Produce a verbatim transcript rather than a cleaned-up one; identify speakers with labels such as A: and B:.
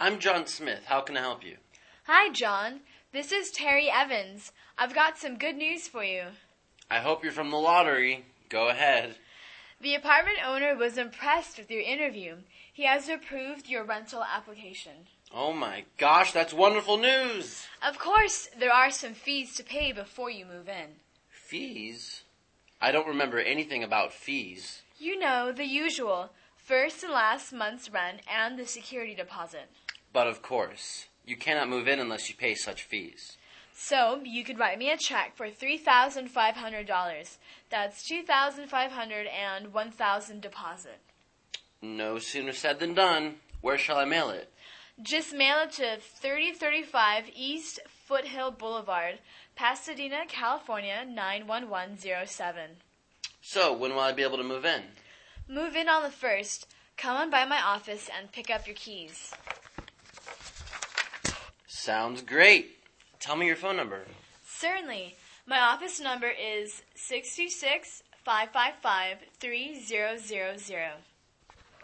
A: I'm John Smith. How can I help you?
B: Hi, John. This is Terry Evans. I've got some good news for you.
A: I hope you're from the lottery. Go ahead.
B: The apartment owner was impressed with your interview. He has approved your rental application.
A: Oh my gosh, that's wonderful news!
B: Of course, there are some fees to pay before you move in.
A: Fees? I don't remember anything about fees.
B: You know, the usual. First and last month's rent and the security deposit.
A: But of course, you cannot move in unless you pay such fees.
B: So, you could write me a check for three thousand five hundred dollars. That's two thousand five hundred dollars and one thousand dollars deposit.
A: No sooner said than done. Where shall I mail it?
B: Just mail it to thirty thirty-five East Foothill Boulevard, Pasadena, California, nine one one zero seven.
A: So, when will I be able to move in?
B: Move in on the first. Come on by my office and pick up your keys.
A: Sounds great. Tell me your phone number.
B: Certainly. My office number is six two six, five five five, three zero zero zero.